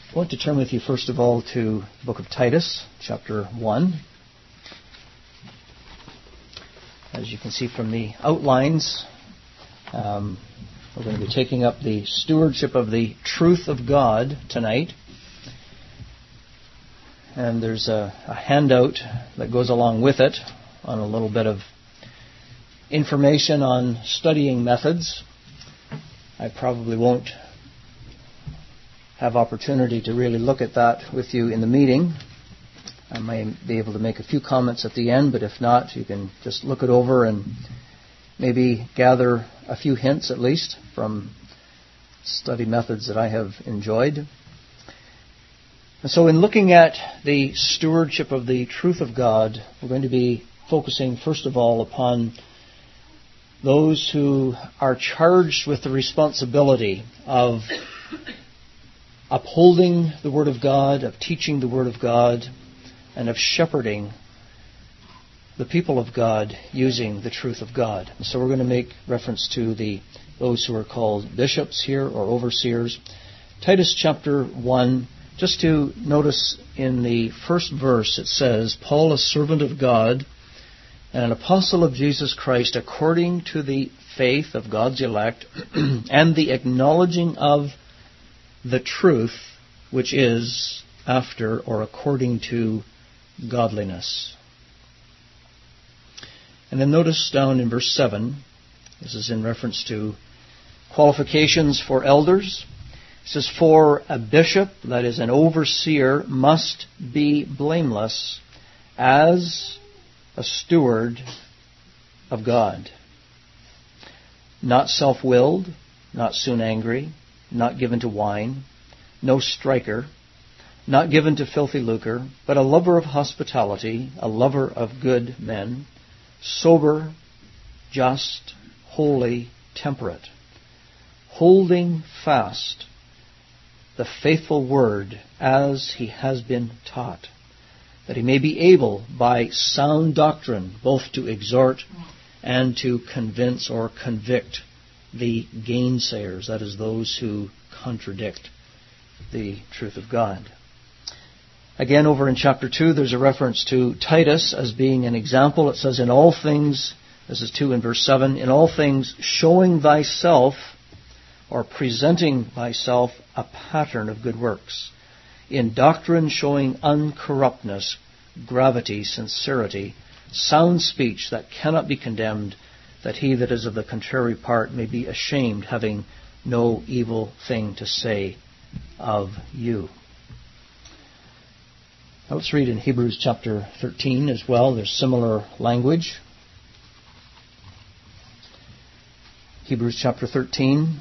I want to turn with you first of all to the book of Titus, chapter 1. As you can see from the outlines, we're going to be taking up the stewardship of the truth of God tonight. And there's a handout that goes along with it on a little bit of information on studying methods. I probably won't have opportunity to really look at that with you in the meeting. I may be able to make a few comments at the end, but if not, you can just look it over and maybe gather a few hints at least from study methods that I have enjoyed. And so in looking at the stewardship of the truth of God, we're going to be focusing first of all upon those who are charged with the responsibility of upholding the Word of God, of teaching the Word of God, and of shepherding the people of God using the truth of God. And so we're going to make reference to those who are called bishops here or overseers. Titus chapter 1, just to notice in the first verse it says, Paul, a servant of God and an apostle of Jesus Christ, according to the faith of God's elect and the acknowledging of the truth, which is after or according to godliness. And then notice down in verse 7, this is in reference to qualifications for elders. It says, for a bishop, that is an overseer, must be blameless as a steward of God, not self-willed, not soon angry, not given to wine, no striker, not given to filthy lucre, but a lover of hospitality, a lover of good men, sober, just, holy, temperate, holding fast the faithful word as he has been taught, that he may be able by sound doctrine both to exhort and to convince or convict the gainsayers, that is, those who contradict the truth of God. Again, over in chapter 2, there's a reference to Titus as being an example. It says, in all things, this is 2 in verse 7, in all things showing thyself or presenting thyself a pattern of good works, in doctrine showing uncorruptness, gravity, sincerity, sound speech that cannot be condemned, that he that is of the contrary part may be ashamed, having no evil thing to say of you. Now let's read in Hebrews chapter 13 as well. There's similar language. Hebrews chapter 13.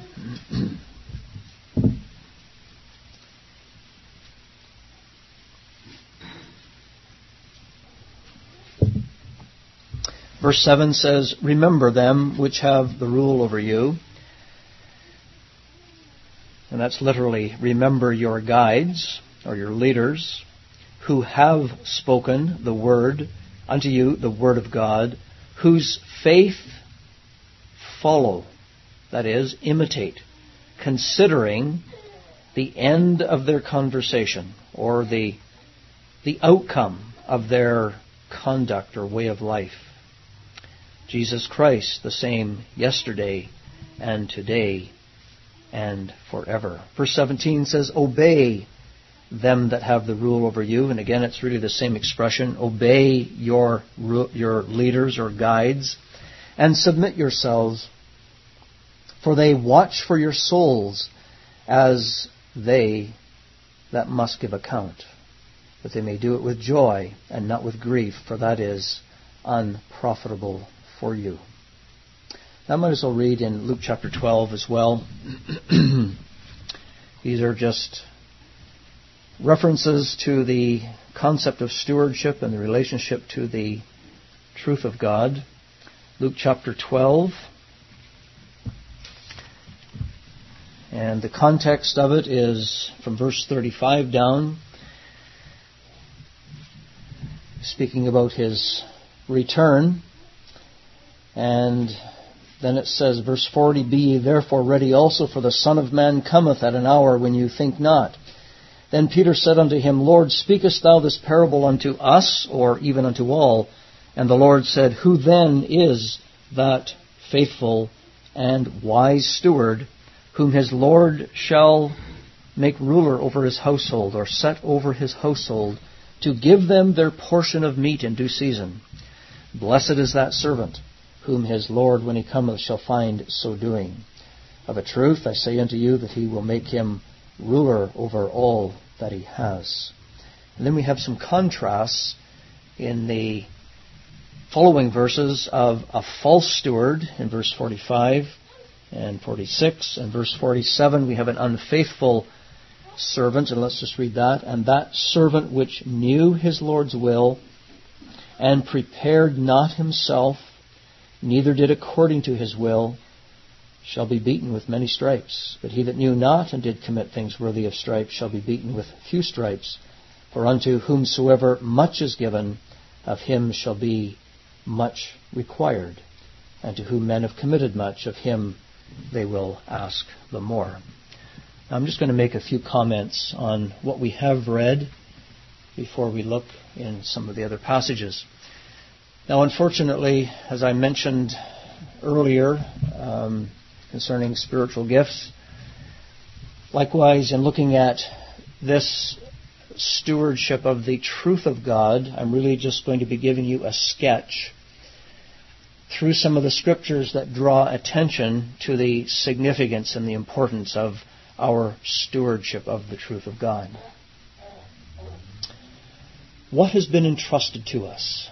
Verse 7 says, remember them which have the rule over you. And that's literally, remember your guides, or your leaders, who have spoken the word unto you, the word of God, whose faith follow, that is, imitate, considering the end of their conversation, or the outcome of their conduct or way of life. Jesus Christ, the same yesterday and today and forever. Verse 17 says, obey them that have the rule over you. And again, it's really the same expression. Obey your leaders or guides and submit yourselves, for they watch for your souls as they that must give account, that they may do it with joy and not with grief, for that is unprofitable for you. I might as well read in Luke chapter 12 as well. These are just references to the concept of stewardship and the relationship to the truth of God. Luke chapter 12. And the context of it is from verse 35 down, speaking about his return. And then it says, verse 40, be ye therefore ready also, for the Son of Man cometh at an hour when you think not. Then Peter said unto him, Lord, speakest thou this parable unto us, or even unto all? And the Lord said, Who then is that faithful and wise steward, whom his Lord shall make ruler over his household, or set over his household, to give them their portion of meat in due season? Blessed is that servant, whom his Lord, when he cometh, shall find so doing. Of a truth I say unto you, that he will make him ruler over all that he has. And then we have some contrasts in the following verses of a false steward in verse 45 and 46. And verse 47 we have an unfaithful servant, and let's just read that. And that servant which knew his Lord's will, and prepared not himself, neither did according to his will, shall be beaten with many stripes. But he that knew not, and did commit things worthy of stripes, shall be beaten with few stripes. For unto whomsoever much is given, of him shall be much required. And to whom men have committed much, of him they will ask the more. Now, I'm just going to make a few comments on what we have read before we look in some of the other passages. Now, unfortunately, as I mentioned earlier, concerning spiritual gifts, likewise, in looking at this stewardship of the truth of God, I'm really just going to be giving you a sketch through some of the scriptures that draw attention to the significance and the importance of our stewardship of the truth of God. What has been entrusted to us?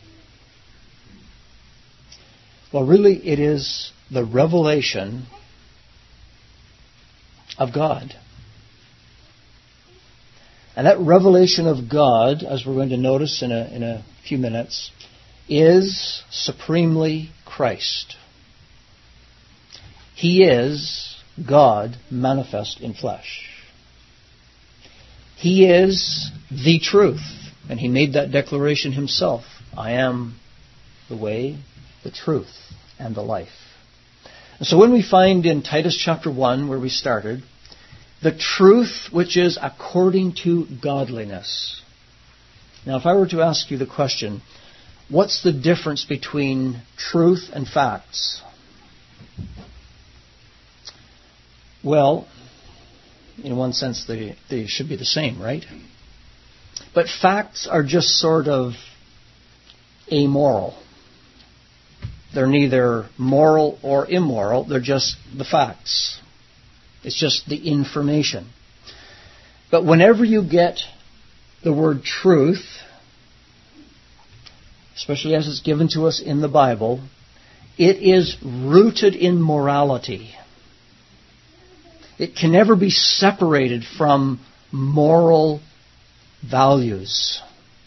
Well, really, it is the revelation of God. And that revelation of God, as we're going to notice in a few minutes, is supremely Christ. He is God manifest in flesh. He is the truth. And he made that declaration himself. I am the way, the truth, and the life. And so when we find in Titus chapter 1, where we started, the truth which is according to godliness. Now, if I were to ask you the question, what's the difference between truth and facts? Well, in one sense, they should be the same, right? But facts are just sort of amoral. They're neither moral or immoral. They're just the facts. It's just the information. But whenever you get the word truth, especially as it's given to us in the Bible, it is rooted in morality. It can never be separated from moral values.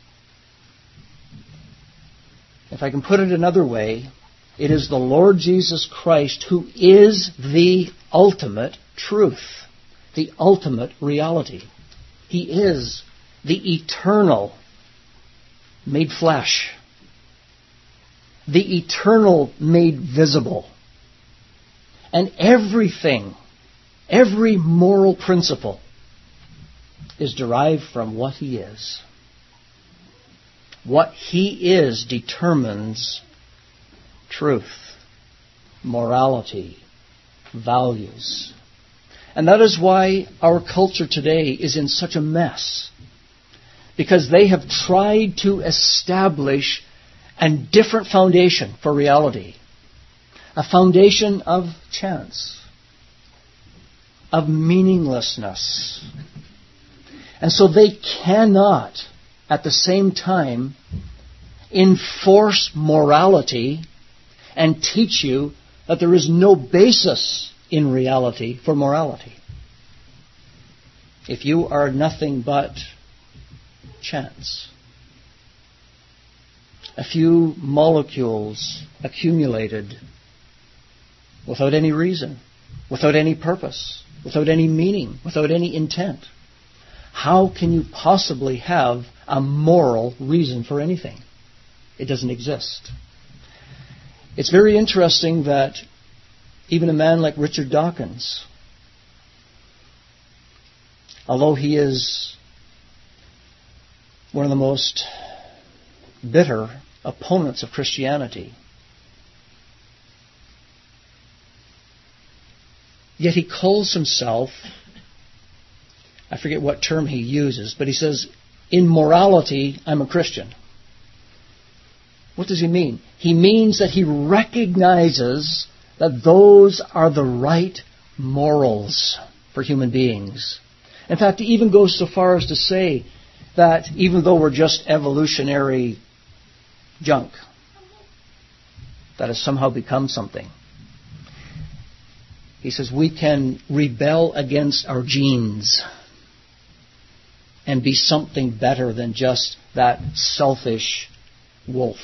If I can put it another way, it is the Lord Jesus Christ who is the ultimate truth, the ultimate reality. He is the eternal made flesh, the eternal made visible. And everything, every moral principle is derived from what He is. What He is determines truth, morality, values. And that is why our culture today is in such a mess. Because they have tried to establish a different foundation for reality. A foundation of chance, of meaninglessness. And so they cannot, at the same time, enforce morality and teach you that there is no basis in reality for morality. If you are nothing but chance, a few molecules accumulated without any reason, without any purpose, without any meaning, without any intent, how can you possibly have a moral reason for anything? It doesn't exist. It's very interesting that even a man like Richard Dawkins, although he is one of the most bitter opponents of Christianity, yet he calls himself, I forget what term he uses, but he says, in morality, I'm a Christian. What does he mean? He means that he recognizes that those are the right morals for human beings. In fact, he even goes so far as to say that even though we're just evolutionary junk, that has somehow become something, he says we can rebel against our genes and be something better than just that selfish wolf.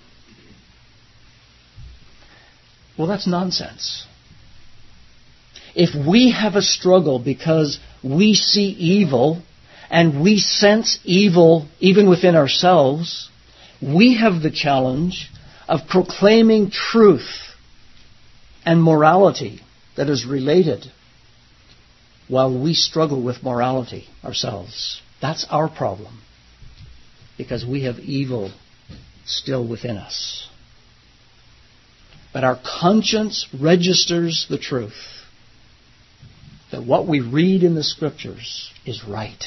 Well, that's nonsense. If we have a struggle because we see evil and we sense evil even within ourselves, we have the challenge of proclaiming truth and morality that is related while we struggle with morality ourselves. That's our problem, because we have evil still within us. But our conscience registers the truth that what we read in the Scriptures is right.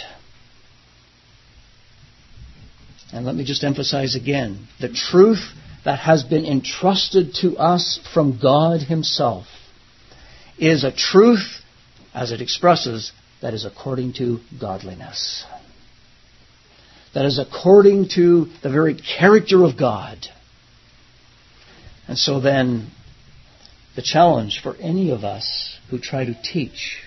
And let me just emphasize again, the truth that has been entrusted to us from God Himself is a truth, as it expresses, that is according to godliness. That is according to the very character of God. And so then, the challenge for any of us who try to teach,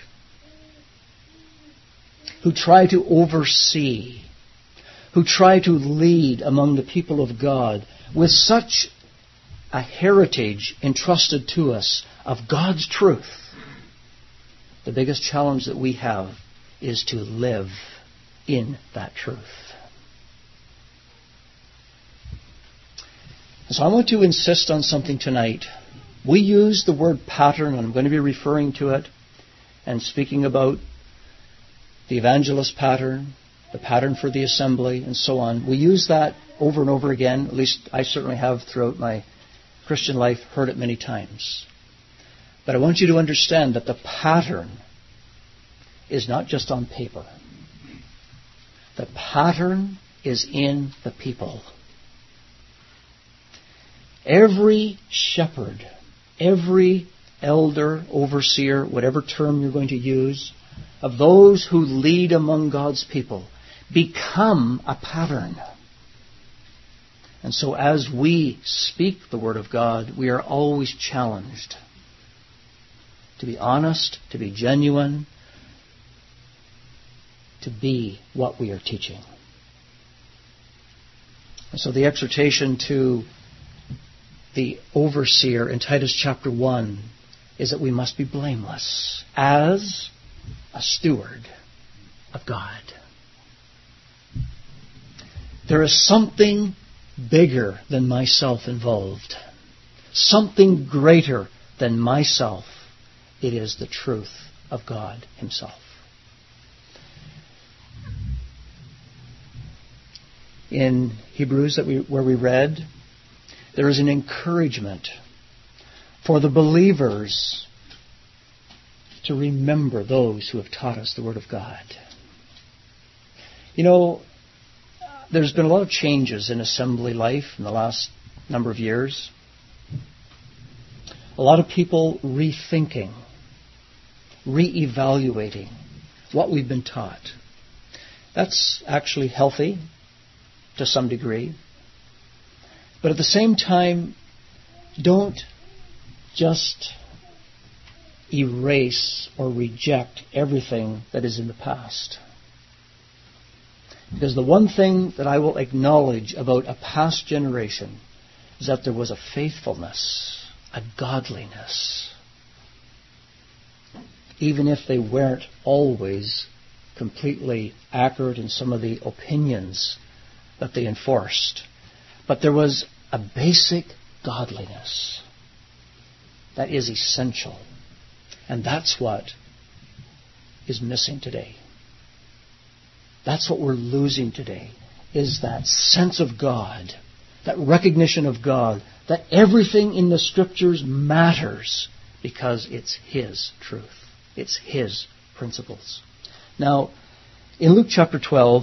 who try to oversee, who try to lead among the people of God with such a heritage entrusted to us of God's truth, the biggest challenge that we have is to live in that truth. So I want to insist on something tonight. We use the word pattern, and I'm going to be referring to it and speaking about the evangelist pattern, the pattern for the assembly, and so on. We use that over and over again. At least I certainly have throughout my Christian life heard it many times. But I want you to understand that the pattern is not just on paper. The pattern is in the people. Every shepherd, every elder, overseer, whatever term you're going to use, of those who lead among God's people, become a pattern. And so as we speak the Word of God, we are always challenged to be honest, to be genuine, to be what we are teaching. And so the exhortation to the overseer in Titus chapter 1 is that we must be blameless as a steward of God. There is something bigger than myself involved. Something greater than myself. It is the truth of God Himself. In Hebrews where we read, there is an encouragement for the believers to remember those who have taught us the Word of God. You know, there's been a lot of changes in assembly life in the last number of years. A lot of people rethinking, reevaluating what we've been taught. That's actually healthy to some degree. But at the same time, don't just erase or reject everything that is in the past. Because the one thing that I will acknowledge about a past generation is that there was a faithfulness, a godliness, even if they weren't always completely accurate in some of the opinions that they enforced. But there was a basic godliness that is essential. And that's what is missing today. That's what we're losing today, is that sense of God, that recognition of God, that everything in the Scriptures matters because it's His truth. It's His principles. Now, in Luke chapter 12,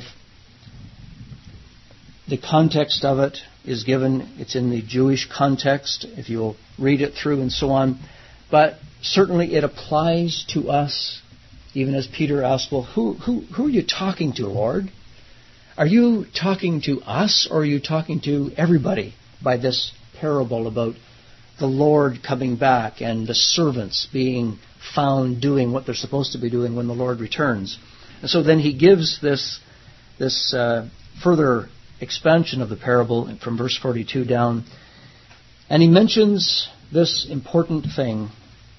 the context of it is given. It's in the Jewish context, if you'll read it through and so on. But certainly it applies to us, even as Peter asked, well, who are you talking to, Lord? Are you talking to us, or are you talking to everybody by this parable about the Lord coming back and the servants being found doing what they're supposed to be doing when the Lord returns? And so then he gives this further expansion of the parable from verse 42 down, and he mentions this important thing.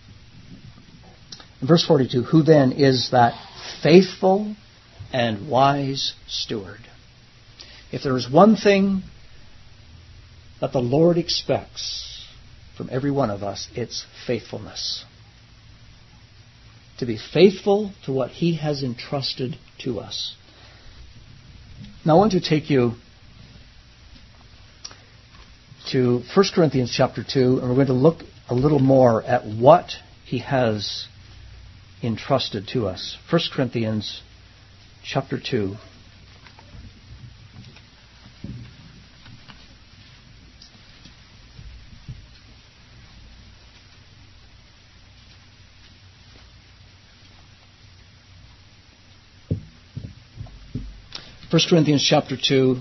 In verse 42, who then is that faithful and wise steward? If there is one thing that the Lord expects from every one of us, it's faithfulness. To be faithful to what He has entrusted to us. Now I want to take you to 1 Corinthians chapter 2, and we're going to look a little more at what He has entrusted to us. 1 Corinthians chapter 2. First Corinthians chapter 2,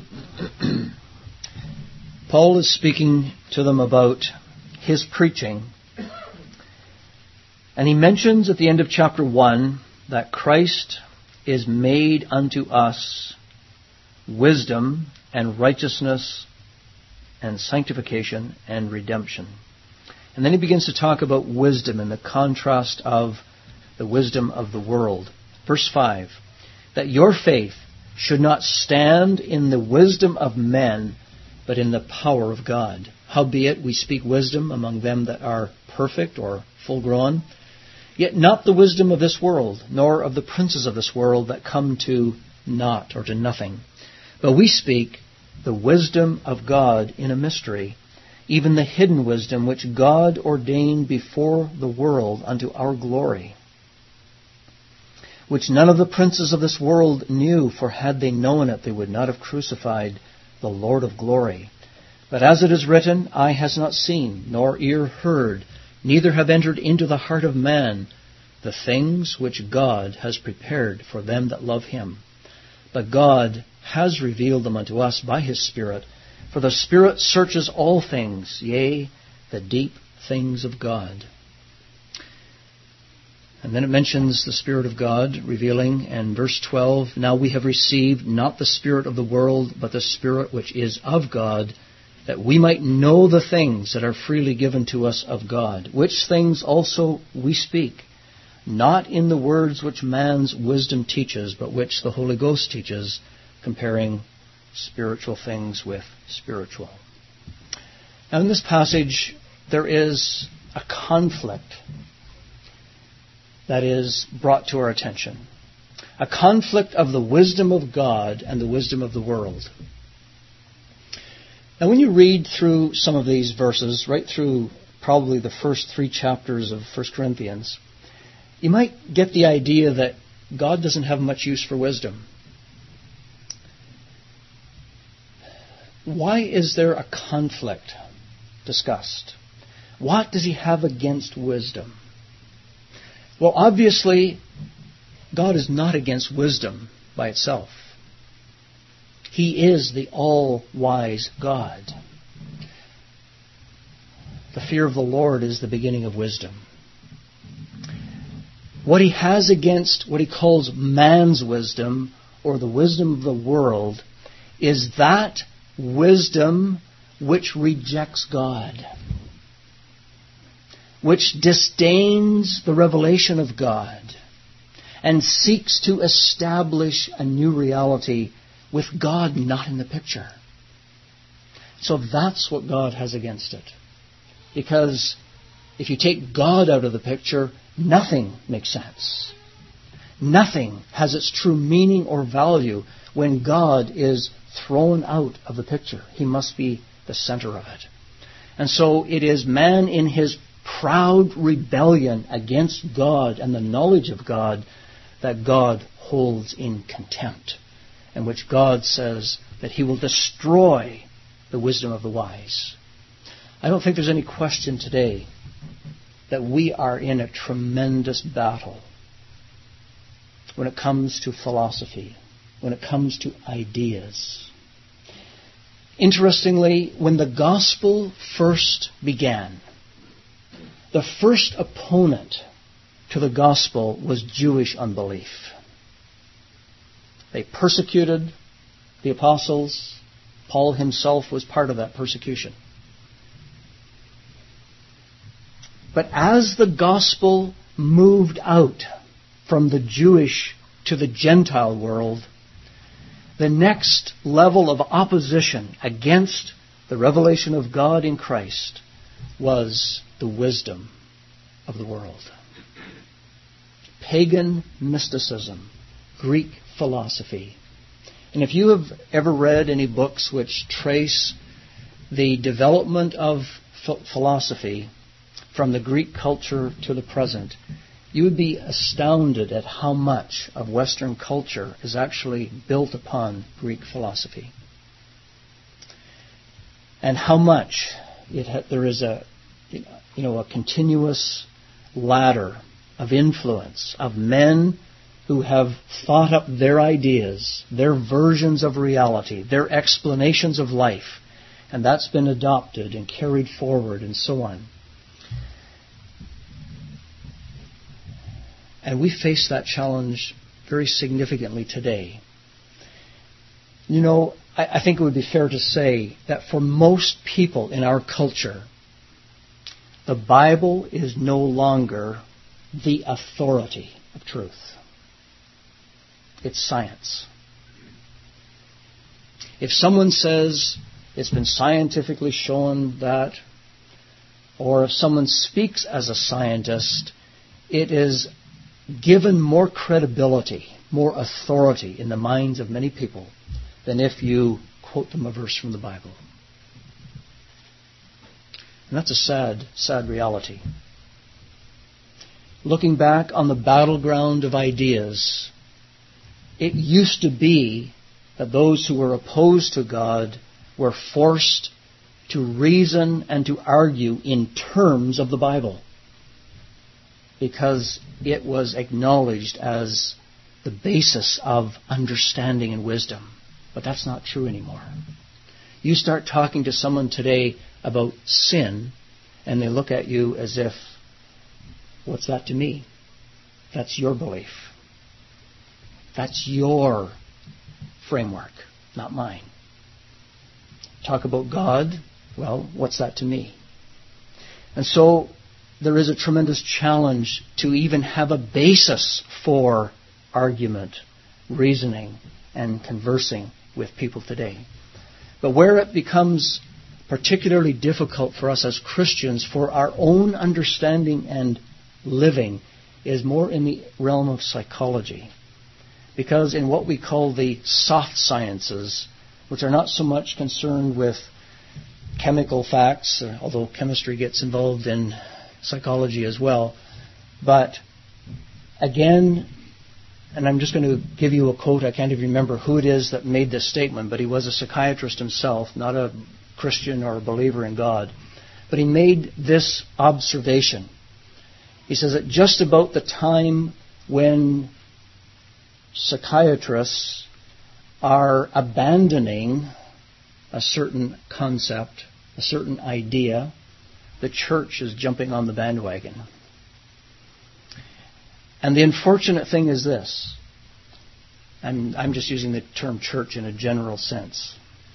Paul is speaking to them about his preaching. And he mentions at the end of chapter 1 that Christ is made unto us wisdom and righteousness and sanctification and redemption. And then he begins to talk about wisdom in the contrast of the wisdom of the world. Verse 5, that your faith should not stand in the wisdom of men, but in the power of God. Howbeit we speak wisdom among them that are perfect or full grown, yet not the wisdom of this world, nor of the princes of this world that come to naught or to nothing. But we speak the wisdom of God in a mystery, even the hidden wisdom which God ordained before the world unto our glory, which none of the princes of this world knew, for had they known it, they would not have crucified the Lord of glory. But as it is written, eye has not seen, nor ear heard, neither have entered into the heart of man the things which God has prepared for them that love Him. But God has revealed them unto us by His Spirit, for the Spirit searches all things, yea, the deep things of God. And then it mentions the Spirit of God revealing in verse 12, now we have received not the spirit of the world, but the Spirit which is of God, that we might know the things that are freely given to us of God, which things also we speak, not in the words which man's wisdom teaches, but which the Holy Ghost teaches, comparing spiritual things with spiritual. Now in this passage, there is a conflict that is brought to our attention. A conflict of the wisdom of God and the wisdom of the world. Now when you read through some of these verses, right through probably the first 3 chapters of 1 Corinthians, you might get the idea that God doesn't have much use for wisdom. Why is there a conflict discussed? What does He have against wisdom? Well, obviously, God is not against wisdom by itself. He is the all-wise God. The fear of the Lord is the beginning of wisdom. What He has against what He calls man's wisdom, or the wisdom of the world, is that wisdom which rejects God, which disdains the revelation of God and seeks to establish a new reality with God not in the picture. So that's what God has against it. Because if you take God out of the picture, nothing makes sense. Nothing has its true meaning or value when God is thrown out of the picture. He must be the center of it. And so it is man in his proud rebellion against God and the knowledge of God that God holds in contempt, in which God says that he will destroy the wisdom of the wise. I don't think there's any question today that we are in a tremendous battle when it comes to philosophy, when it comes to ideas. Interestingly, when the gospel first began, the first opponent to the gospel was Jewish unbelief. They persecuted the apostles. Paul himself was part of that persecution. But as the gospel moved out from the Jewish to the Gentile world, the next level of opposition against the revelation of God in Christ was the wisdom of the world. Pagan mysticism, Greek philosophy. And if you have ever read any books which trace the development of philosophy from the Greek culture to the present, you would be astounded at how much of Western culture is actually built upon Greek philosophy. And how much there is a continuous ladder of influence of men who have thought up their ideas, their versions of reality, their explanations of life, and that's been adopted and carried forward and so on. And we face that challenge very significantly today. You know, I think it would be fair to say that for most people in our culture, the Bible is no longer the authority of truth. It's science. If someone says it's been scientifically shown that, or if someone speaks as a scientist, it is given more credibility, more authority in the minds of many people than if you quote them a verse from the Bible. And that's a sad, sad reality. Looking back on the battleground of ideas, it used to be that those who were opposed to God were forced to reason and to argue in terms of the Bible, because it was acknowledged as the basis of understanding and wisdom. But that's not true anymore. You start talking to someone today about sin, and they look at you as if, what's that to me? That's your belief. That's your framework, not mine. Talk about God, well, what's that to me? And so there is a tremendous challenge to even have a basis for argument, reasoning, and conversing with people today. But where it becomes particularly difficult for us as Christians for our own understanding and living is more in the realm of psychology. Because in what we call the soft sciences, which are not so much concerned with chemical facts, although chemistry gets involved in psychology as well, but again, and I'm just going to give you a quote, I can't even remember who it is that made this statement, but he was a psychiatrist himself, not a Christian or a believer in God. But he made this observation. He says that just about the time when psychiatrists are abandoning a certain concept, a certain idea, the church is jumping on the bandwagon. And the unfortunate thing is this. I'm just using the term church in a general sense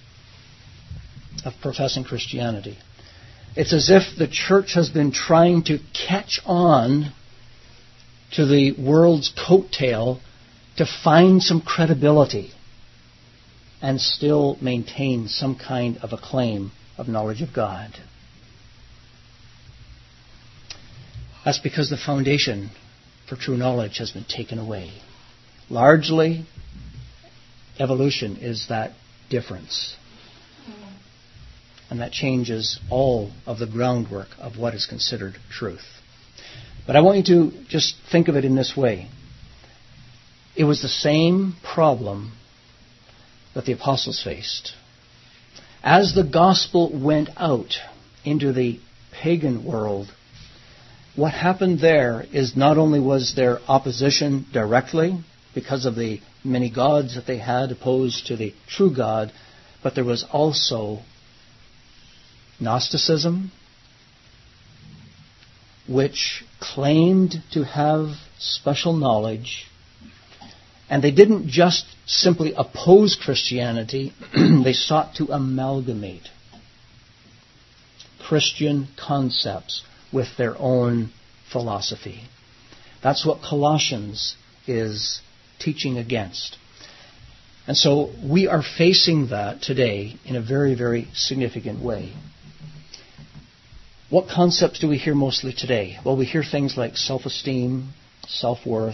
of professing Christianity. It's as if the church has been trying to catch on to the world's coattail to find some credibility and still maintain some kind of a claim of knowledge of God. That's because the foundation for true knowledge has been taken away. Largely, evolution is that difference. And that changes all of the groundwork of what is considered truth. But I want you to just think of it in this way. It was the same problem that the apostles faced. As the gospel went out into the pagan world, what happened there is not only was there opposition directly because of the many gods that they had opposed to the true God, but there was also Gnosticism, which claimed to have special knowledge. And they didn't just simply oppose Christianity, they sought to amalgamate Christian concepts with their own philosophy. That's what Colossians is teaching against. And so we are facing that today in a very, very significant way. What concepts do we hear mostly today? Well, we hear things like self-esteem, self-worth.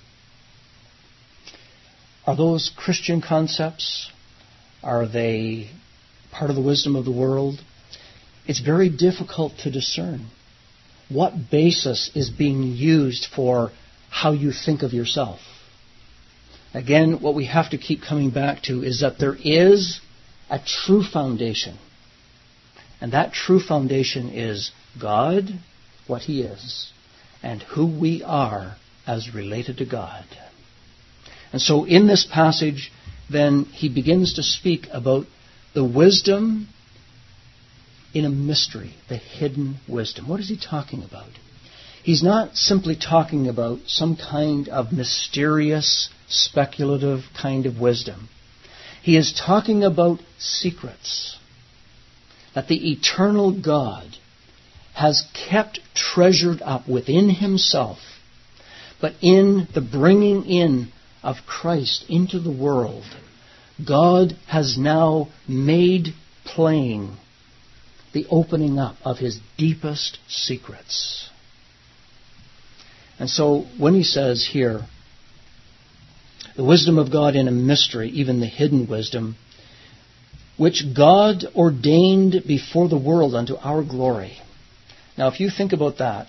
Are those Christian concepts? Are they part of the wisdom of the world? It's very difficult to discern what basis is being used for how you think of yourself. Again, what we have to keep coming back to is that there is a true foundation. And that true foundation is God, what He is, and who we are as related to God. And so in this passage, then he begins to speak about the wisdom in a mystery, the hidden wisdom. What is he talking about? He's not simply talking about some kind of mysterious, speculative kind of wisdom. He is talking about secrets that the eternal God has kept treasured up within Himself, but in the bringing in of Christ into the world, God has now made plain the opening up of His deepest secrets. And so when he says here, the wisdom of God in a mystery, even the hidden wisdom, which God ordained before the world unto our glory. Now, if you think about that,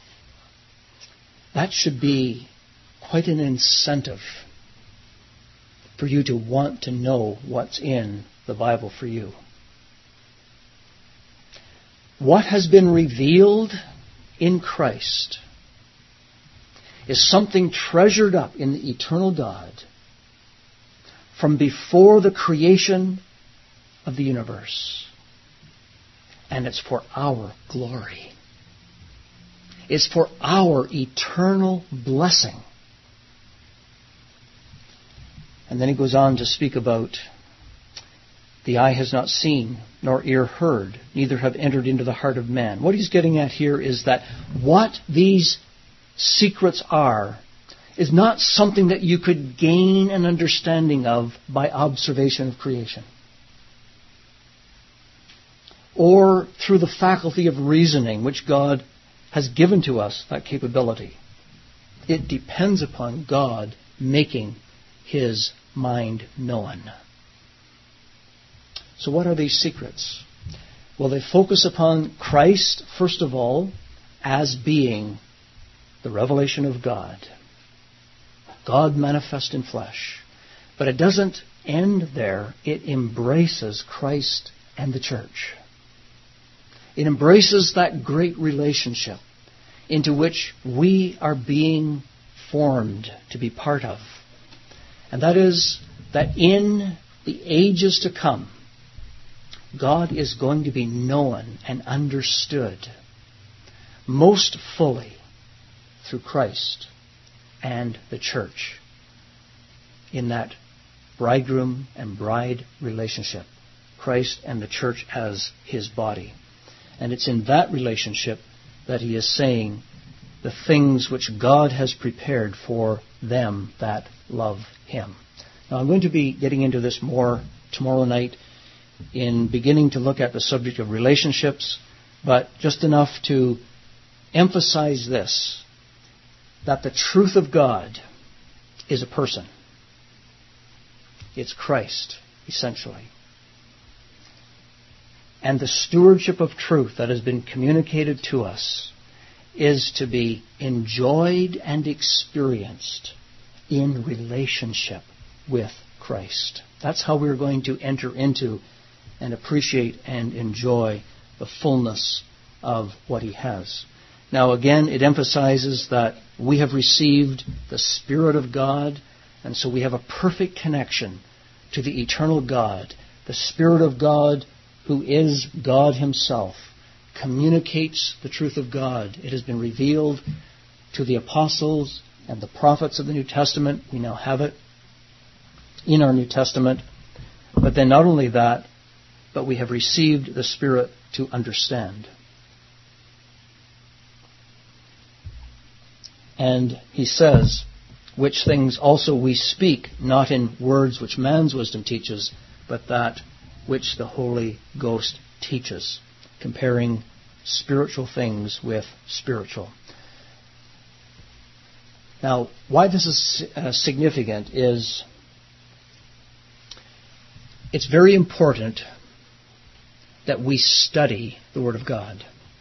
that should be quite an incentive for you to want to know what's in the Bible for you. What has been revealed in Christ is something treasured up in the eternal God from before the creation of the universe. And it's for our glory. It's for our eternal blessing. And then he goes on to speak about the eye has not seen, nor ear heard, neither have entered into the heart of man. What he's getting at here is that what these secrets are is not something that you could gain an understanding of by observation of creation, or through the faculty of reasoning, which God has given to us, that capability. It depends upon God making His mind known. So what are these secrets? Well, they focus upon Christ, first of all, as being the revelation of God. God manifest in flesh. But it doesn't end there. It embraces Christ and the church. It embraces that great relationship into which we are being formed to be part of. And that is that in the ages to come, God is going to be known and understood most fully through Christ and the church in that bridegroom and bride relationship. Christ and the church as His body. And it's in that relationship that he is saying the things which God has prepared for them that love Him. Now, I'm going to be getting into this more tomorrow night in beginning to look at the subject of relationships, but just enough to emphasize this, that the truth of God is a person. It's Christ, essentially. And the stewardship of truth that has been communicated to us is to be enjoyed and experienced in relationship with Christ. That's how we're going to enter into and appreciate and enjoy the fullness of what He has. Now again, it emphasizes that we have received the Spirit of God, and so we have a perfect connection to the eternal God. The Spirit of God, who is God Himself, communicates the truth of God. It has been revealed to the apostles and the prophets of the New Testament. We now have it in our New Testament. But then not only that, but we have received the Spirit to understand. And he says, which things also we speak, not in words which man's wisdom teaches, but that which the Holy Ghost teaches, comparing spiritual things with spiritual. Now, why this is significant is it's very important that we study the Word of God,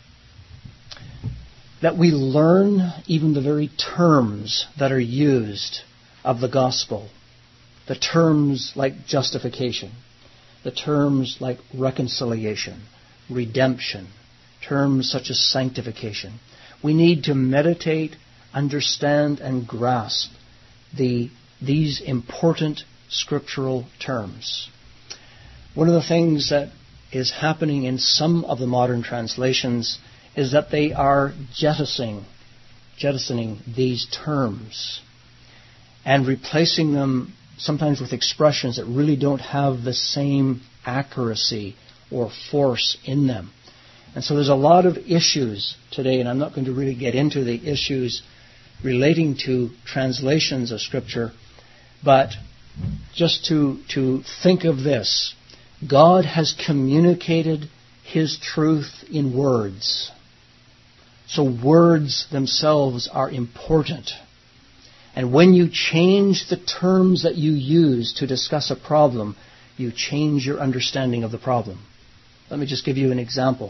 that we learn even the very terms that are used of the gospel, the terms like justification, the terms like reconciliation, redemption, terms such as sanctification. We need to meditate, understand, and grasp these important scriptural terms. One of the things that is happening in some of the modern translations is that they are jettisoning these terms and replacing them sometimes with expressions that really don't have the same accuracy or force in them. And so there's a lot of issues today, and I'm not going to really get into the issues relating to translations of Scripture, but just to think of this. God has communicated His truth in words. So words themselves are important. And when you change the terms that you use to discuss a problem, you change your understanding of the problem. Let me just give you an example.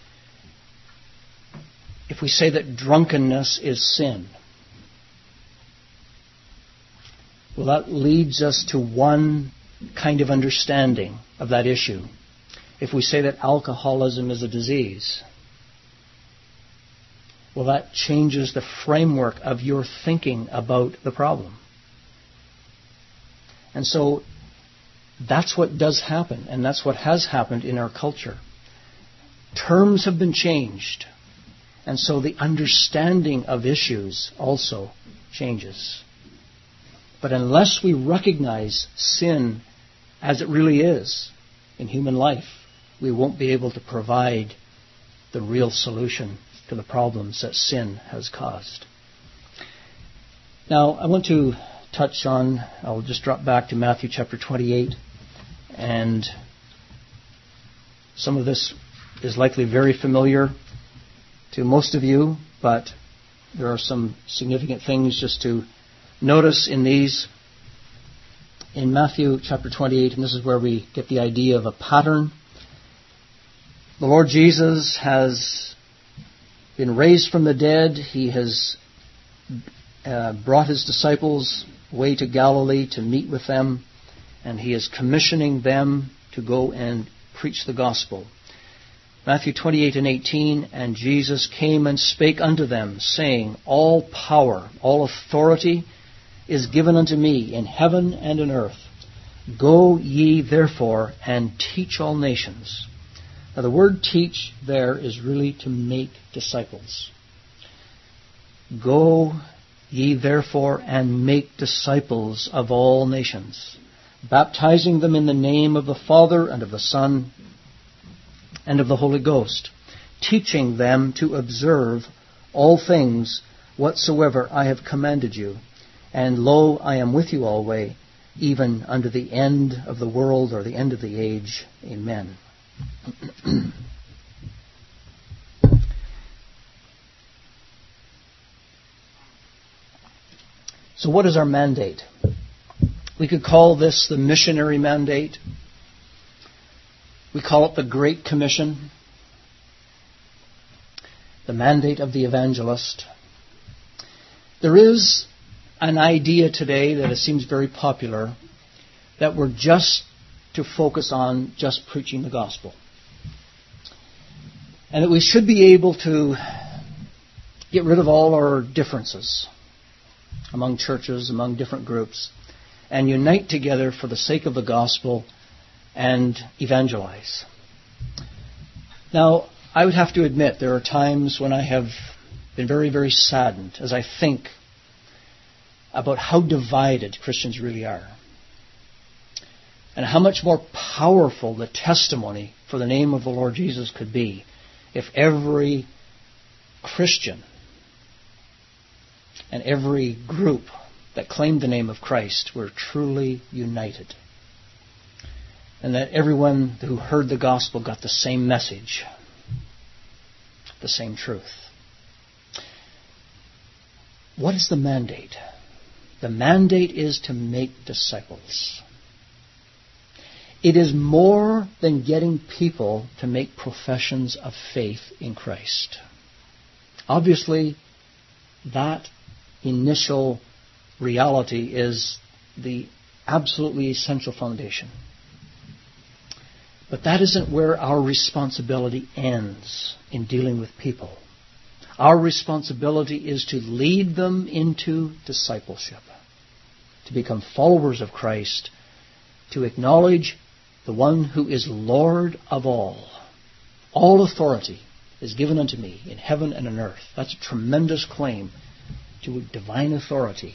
If we say that drunkenness is sin, well, that leads us to one kind of understanding of that issue. If we say that alcoholism is a disease, well, that changes the framework of your thinking about the problem. And so that's what does happen, and that's what has happened in our culture. Terms have been changed, and so the understanding of issues also changes. But unless we recognize sin as it really is in human life, we won't be able to provide the real solution to the problems that sin has caused. Now, I want to touch on, I'll just drop back to Matthew chapter 28, and some of this is likely very familiar to most of you, but there are some significant things just to notice in these. In Matthew chapter 28, and this is where we get the idea of a pattern. The Lord Jesus has been raised from the dead. He has brought His disciples away to Galilee to meet with them, and He is commissioning them to go and preach the gospel. Matthew 28 and 18, and Jesus came and spake unto them, saying, all power, all authority is given unto me in heaven and in earth. Go ye therefore and teach all nations. Now the word teach there is really to make disciples. Go ye therefore and make disciples of all nations, baptizing them in the name of the Father and of the Son and of the Holy Ghost, teaching them to observe all things whatsoever I have commanded you. And lo, I am with you always, even unto the end of the world, or the end of the age. Amen. So what is our mandate? We could call this the missionary mandate. We call it the Great Commission, the mandate of the evangelist. There is an idea today that it seems very popular that we're just to focus on just preaching the gospel. And that we should be able to get rid of all our differences among churches, among different groups, and unite together for the sake of the gospel and evangelize. Now, I would have to admit there are times when I have been very, very saddened as I think about how divided Christians really are, and how much more powerful the testimony for the name of the Lord Jesus could be if every Christian and every group that claimed the name of Christ were truly united, and that everyone who heard the gospel got the same message, the same truth. What is the mandate? The mandate is to make disciples. It is more than getting people to make professions of faith in Christ. Obviously, that initial reality is the absolutely essential foundation. But that isn't where our responsibility ends in dealing with people. Our responsibility is to lead them into discipleship, to become followers of Christ, to acknowledge the one who is Lord of all. All authority is given unto me in heaven and on earth. That's a tremendous claim to divine authority.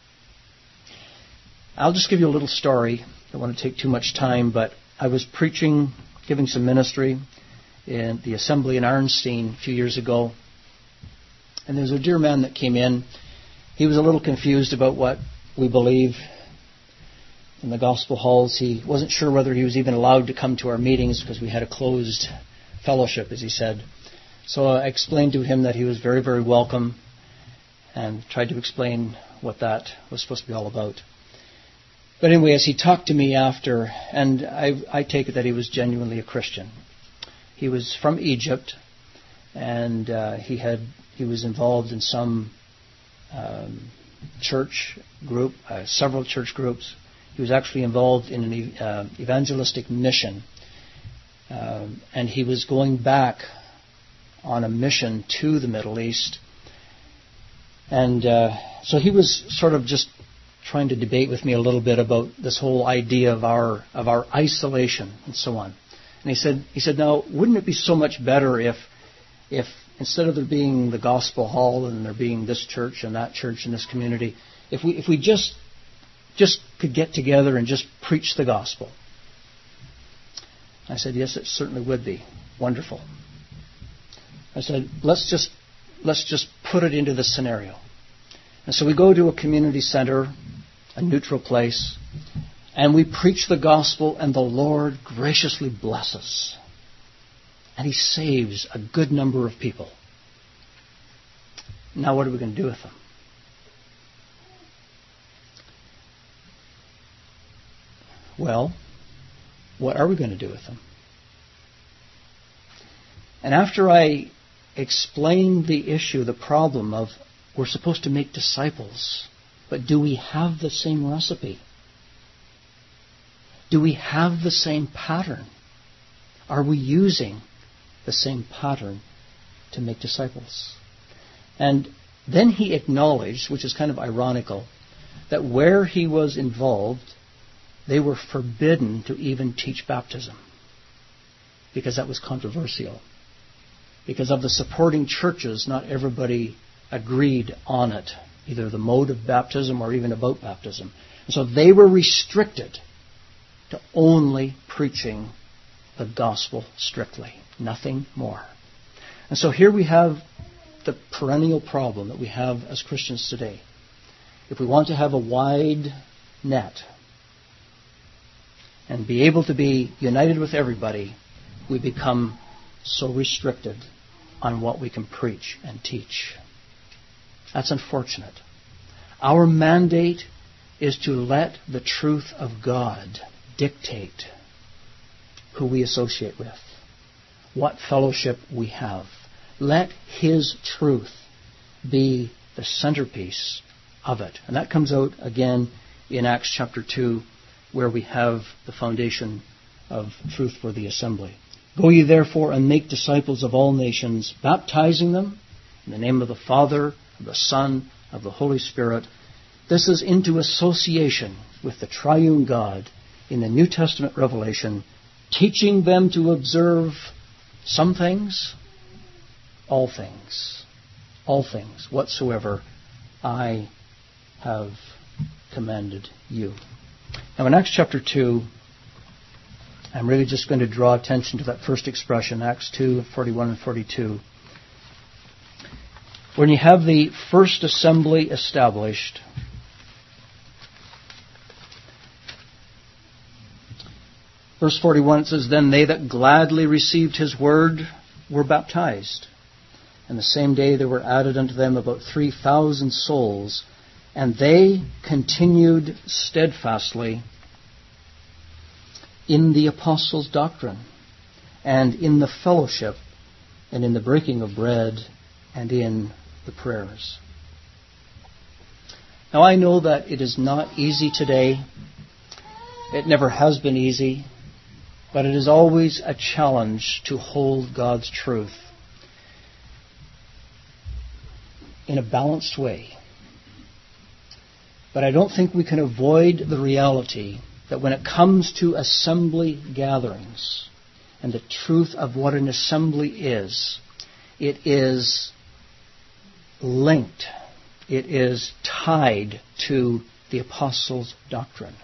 I'll just give you a little story. I don't want to take too much time, but I was preaching, giving some ministry in the assembly in Arnstein a few years ago. And there was a dear man that came in. He was a little confused about what we believe in the gospel halls. He wasn't sure whether he was even allowed to come to our meetings because we had a closed fellowship, as he said. So I explained to him that he was very, very welcome and tried to explain what that was supposed to be all about. But anyway, as he talked to me after, and I take it that he was genuinely a Christian. He was from Egypt, and he was involved in some church group, several church groups. He was actually involved in an evangelistic mission, and he was going back on a mission to the Middle East. And so he was sort of just trying to debate with me a little bit about this whole idea of our isolation and so on. And he said, now, wouldn't it be so much better if instead of there being the gospel hall and there being this church and that church and this community, if we just could get together and just preach the gospel? I said, yes, it certainly would be wonderful. I said, let's just put it into this scenario. And so we go to a community center, a neutral place, and we preach the gospel, and the Lord graciously blesses. And He saves a good number of people. Now what are we going to do with them? Well, what are we going to do with them? And after I explained the issue, the problem of we're supposed to make disciples, but do we have the same recipe? Do we have the same pattern? Are we using the same pattern to make disciples? And then he acknowledged, which is kind of ironical, that where he was involved, they were forbidden to even teach baptism because that was controversial. Because of the supporting churches, not everybody agreed on it, either the mode of baptism or even about baptism. And so they were restricted to only preaching the gospel strictly, nothing more. And so here we have the perennial problem that we have as Christians today. If we want to have a wide net and be able to be united with everybody, we become so restricted on what we can preach and teach. That's unfortunate. Our mandate is to let the truth of God dictate who we associate with, what fellowship we have. Let His truth be the centerpiece of it. And that comes out again in Acts chapter 2, where we have the foundation of truth for the assembly. Go ye therefore and make disciples of all nations, baptizing them in the name of the Father, of the Son, of the Holy Spirit. This is into association with the triune God in the New Testament revelation, teaching them to observe some things, all things whatsoever I have commanded you. Now in Acts chapter 2, I'm really just going to draw attention to that first expression, Acts 2, 41 and 42. When you have the first assembly established, verse 41, it says, Then they that gladly received his word were baptized. And the same day there were added unto them about 3,000 souls, and they continued steadfastly in the apostles' doctrine, and in the fellowship, and in the breaking of bread, and in the prayers. Now I know that it is not easy today. It never has been easy. But it is always a challenge to hold God's truth in a balanced way. But I don't think we can avoid the reality that when it comes to assembly gatherings and the truth of what an assembly is, it is linked, it is tied to the apostles' doctrine.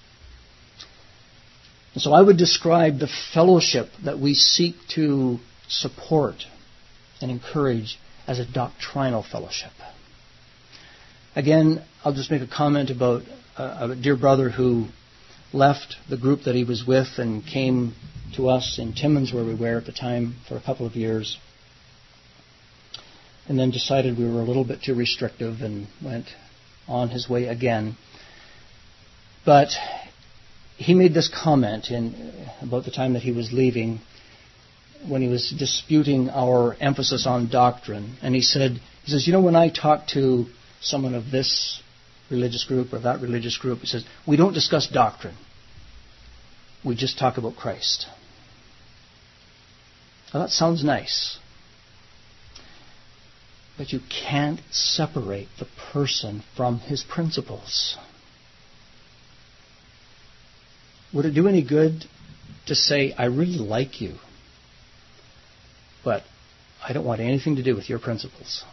And so I would describe the fellowship that we seek to support and encourage as a doctrinal fellowship. Again, I'll just make a comment about a dear brother who left the group that he was with and came to us in Timmins, where we were at the time, for a couple of years, and then decided we were a little bit too restrictive and went on his way again. But he made this comment about the time that he was leaving, when he was disputing our emphasis on doctrine. And he says, when I talk to someone of this religious group or that religious group, he says, we don't discuss doctrine. We just talk about Christ. Now that sounds nice. But you can't separate the person from his principles. Would it do any good to say, I really like you, but I don't want anything to do with your principles?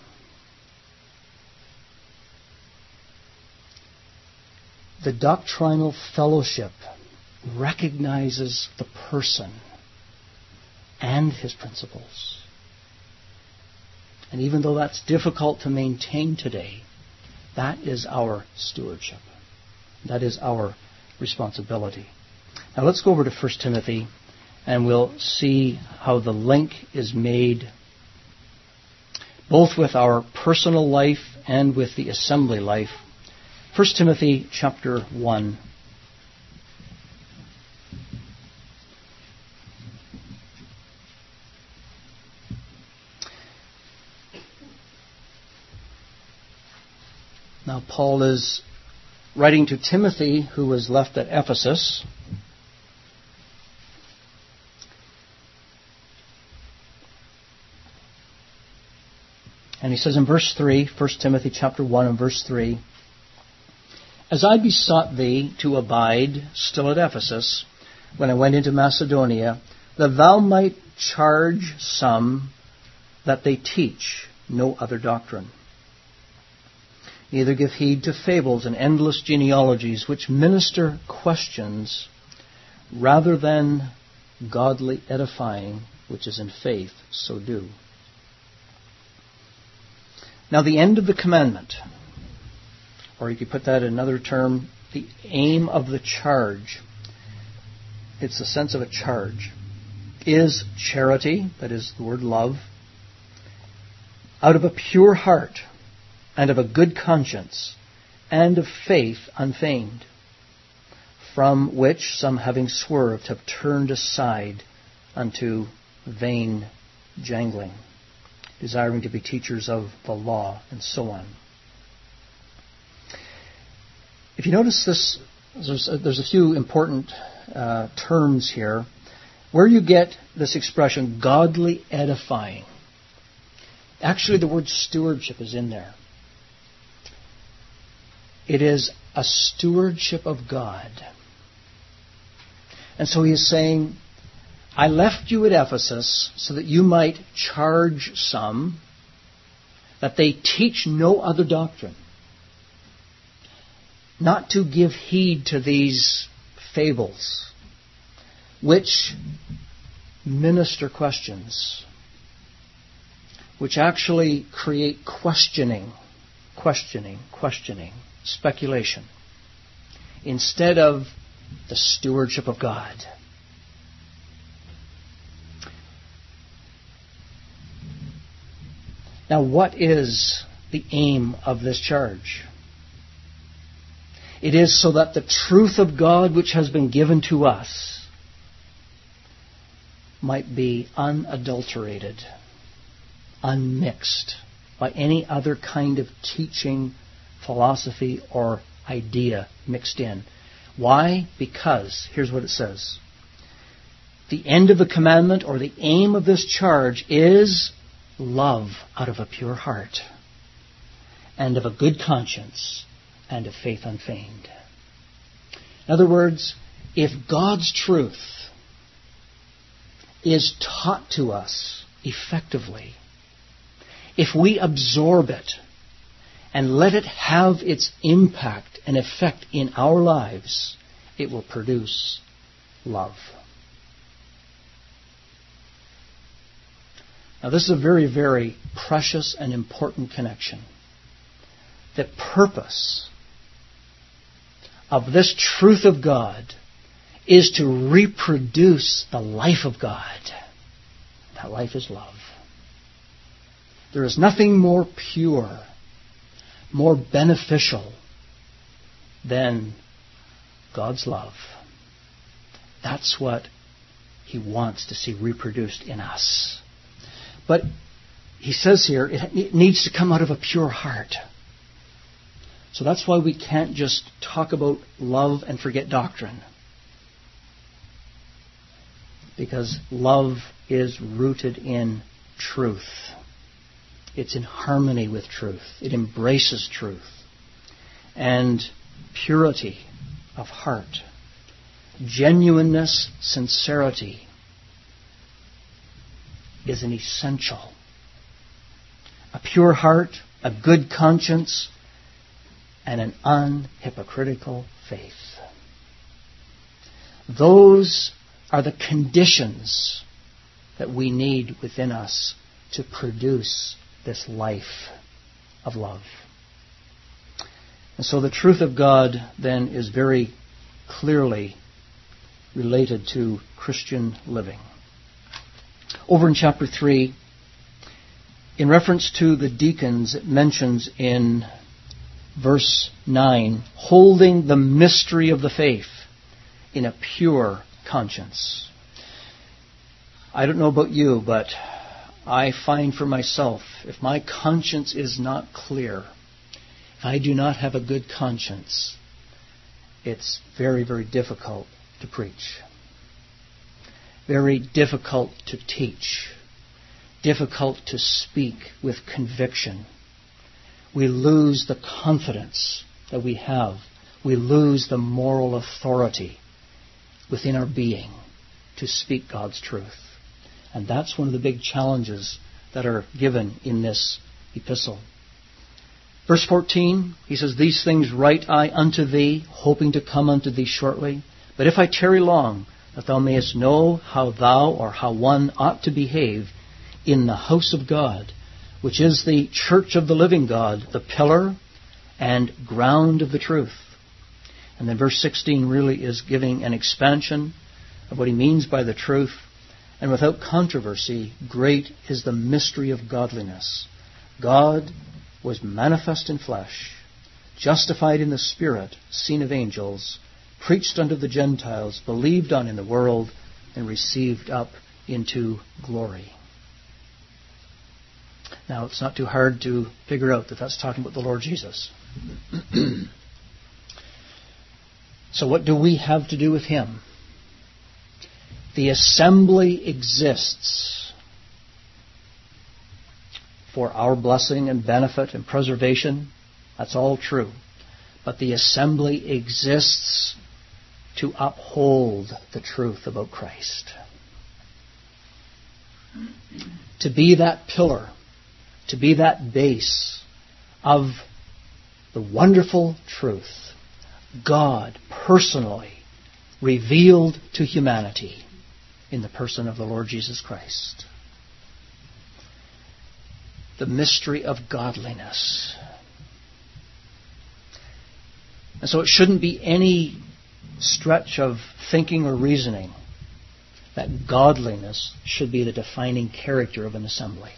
The doctrinal fellowship recognizes the person and his principles. And even though that's difficult to maintain today, that is our stewardship. That is our responsibility. Now let's go over to 1 Timothy and we'll see how the link is made both with our personal life and with the assembly life. 1 Timothy chapter 1. Now Paul is writing to Timothy, who was left at Ephesus. And he says in verse 3, 1 Timothy chapter 1 and verse 3, As I besought thee to abide still at Ephesus, when I went into Macedonia, that thou might charge some that they teach no other doctrine. Neither give heed to fables and endless genealogies, which minister questions, rather than godly edifying, which is in faith, so do. Now the end of the commandment, or you could put that in another term, the aim of the charge, it's the sense of a charge, is charity, that is the word love, out of a pure heart and of a good conscience, and of faith unfeigned, from which some having swerved have turned aside unto vain jangling, desiring to be teachers of the law, and so on. If you notice this, there's a few important terms here. Where you get this expression, godly edifying, actually the word stewardship is in there. It is a stewardship of God. And so he is saying, I left you at Ephesus so that you might charge some that they teach no other doctrine, not to give heed to these fables, which minister questions, which actually create questioning, speculation, instead of the stewardship of God. Now, what is the aim of this charge? It is so that the truth of God which has been given to us might be unadulterated, unmixed by any other kind of teaching, philosophy, or idea mixed in. Why? Because, here's what it says. The end of the commandment, or the aim of this charge, is love out of a pure heart, and of a good conscience, and of faith unfeigned. In other words, if God's truth is taught to us effectively, if we absorb it and let it have its impact and effect in our lives, it will produce love. Now, this is a very, very precious and important connection. The purpose of this truth of God is to reproduce the life of God. That life is love. There is nothing more pure, more beneficial than God's love. That's what He wants to see reproduced in us. But he says here, it needs to come out of a pure heart. So that's why we can't just talk about love and forget doctrine. Because love is rooted in truth. It's in harmony with truth. It embraces truth. And purity of heart, genuineness, sincerity is an essential. A pure heart, a good conscience, and an unhypocritical faith. Those are the conditions that we need within us to produce this life of love. And so the truth of God then is very clearly related to Christian living. Over in chapter 3, in reference to the deacons, it mentions in verse 9, holding the mystery of the faith in a pure conscience. I don't know about you, but I find for myself, if my conscience is not clear, if I do not have a good conscience, it's very, very difficult to preach. Very difficult to teach. Difficult to speak with conviction. We lose the confidence that we have. We lose the moral authority within our being to speak God's truth. And that's one of the big challenges that are given in this epistle. Verse 14, he says, these things write I unto thee, hoping to come unto thee shortly. But if I tarry long, that thou mayest know how thou or how one ought to behave in the house of God, which is the church of the living God, the pillar and ground of the truth. And then verse 16 really is giving an expansion of what he means by the truth. And without controversy, great is the mystery of godliness. God was manifest in flesh, justified in the Spirit, seen of angels, preached unto the Gentiles, believed on in the world, and received up into glory. Now, it's not too hard to figure out that that's talking about the Lord Jesus. So what do we have to do with Him? The assembly exists for our blessing and benefit and preservation. That's all true. But the assembly exists to uphold the truth about Christ. To be that pillar, to be that base of the wonderful truth, God personally revealed to humanity in the person of the Lord Jesus Christ. The mystery of godliness. And so it shouldn't be any stretch of thinking or reasoning that godliness should be the defining character of an assembly.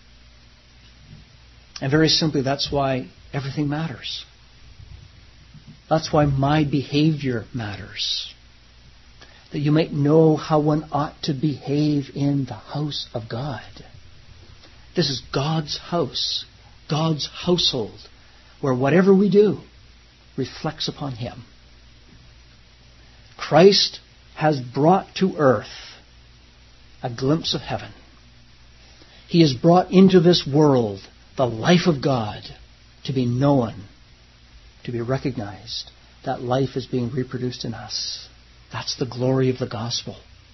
And very simply, that's why everything matters. That's why my behavior matters. That you might know how one ought to behave in the house of God. This is God's house, God's household, where whatever we do reflects upon Him. Christ has brought to earth a glimpse of heaven. He has brought into this world the life of God to be known, to be recognized. That life is being reproduced in us. That's the glory of the gospel.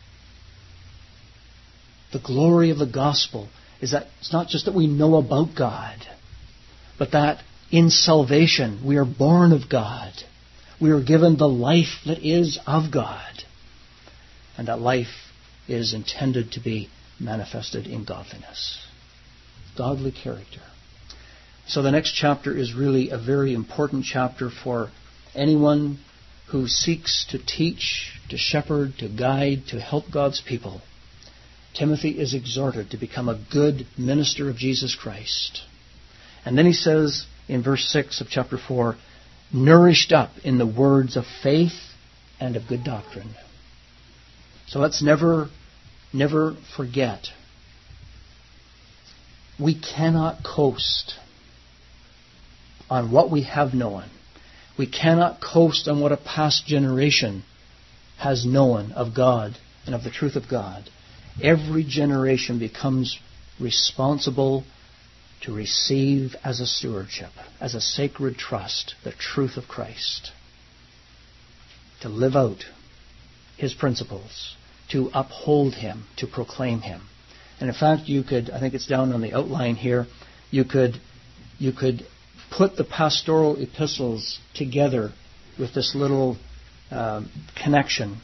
The glory of the gospel is that it's not just that we know about God, but that in salvation we are born of God. We are given the life that is of God. And that life is intended to be manifested in godliness. Godly character. So the next chapter is really a very important chapter for anyone who seeks to teach, to shepherd, to guide, to help God's people. Timothy is exhorted to become a good minister of Jesus Christ. And then he says in verse 6 of chapter 4, nourished up in the words of faith and of good doctrine. So let's never forget. We cannot coast on what we have known. We cannot coast on what a past generation has known of God and of the truth of God. Every generation becomes responsible to receive as a stewardship, as a sacred trust, the truth of Christ. To live out His principles, to uphold Him, to proclaim Him. And in fact, you could, I think it's down on the outline here, you could put the pastoral epistles together with this little connection.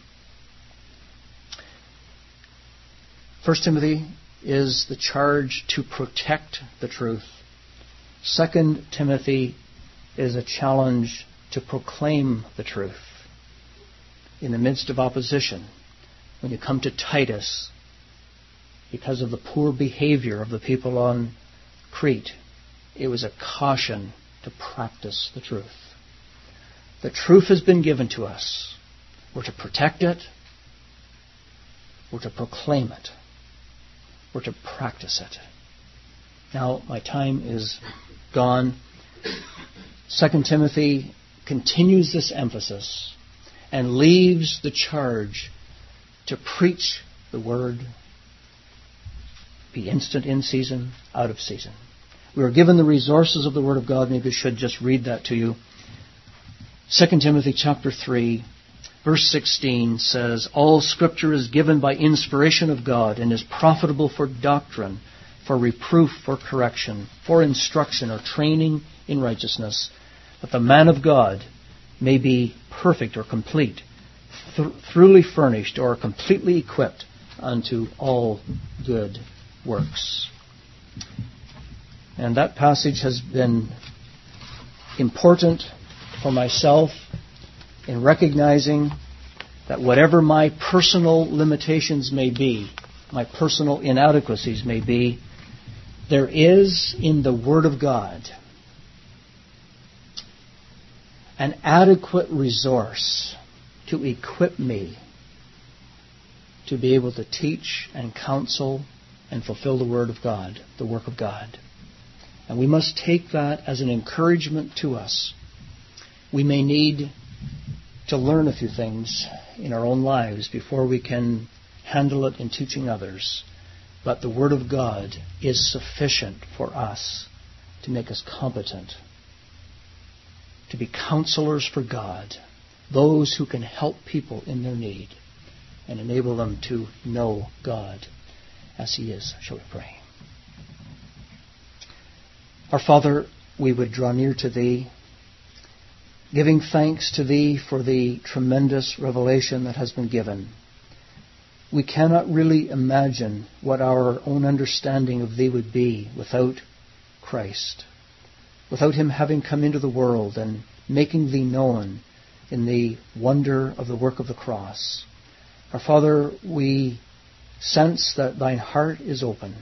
1 Timothy is the charge to protect the truth. 2 Timothy is a challenge to proclaim the truth. In the midst of opposition, when you come to Titus, because of the poor behavior of the people on Crete, it was a caution to practice the truth. The truth has been given to us. We're to protect it. We're to proclaim it. We're to practice it. Now, my time is gone. 2 Timothy continues this emphasis and leaves the charge to preach the word, be instant in season, out of season. We are given the resources of the Word of God. Maybe I should just read that to you. 2 Timothy chapter 3, verse 16 says, all Scripture is given by inspiration of God and is profitable for doctrine, for reproof, for correction, for instruction or training in righteousness, that the man of God may be perfect or complete, thoroughly furnished or completely equipped unto all good works. And that passage has been important for myself in recognizing that whatever my personal limitations may be, my personal inadequacies may be, there is in the Word of God an adequate resource to equip me to be able to teach and counsel and fulfill the Word of God, the work of God. And we must take that as an encouragement to us. We may need to learn a few things in our own lives before we can handle it in teaching others. But the Word of God is sufficient for us to make us competent to be counselors for God, those who can help people in their need and enable them to know God as He is. Shall we pray? Our Father, we would draw near to Thee, giving thanks to Thee for the tremendous revelation that has been given. We cannot really imagine what our own understanding of Thee would be without Christ, without Him having come into the world and making Thee known in the wonder of the work of the cross. Our Father, we sense that Thine heart is open.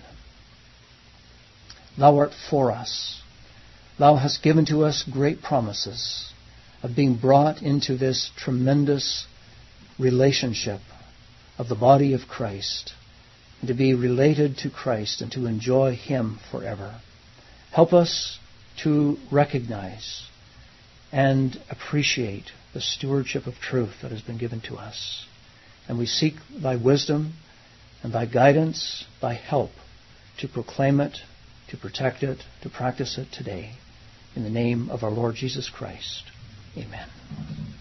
Thou art for us. Thou hast given to us great promises of being brought into this tremendous relationship of the body of Christ, and to be related to Christ and to enjoy Him forever. Help us to recognize and appreciate the stewardship of truth that has been given to us. And we seek Thy wisdom and Thy guidance, Thy help to proclaim it, to protect it, to practice it today. In the name of our Lord Jesus Christ. Amen.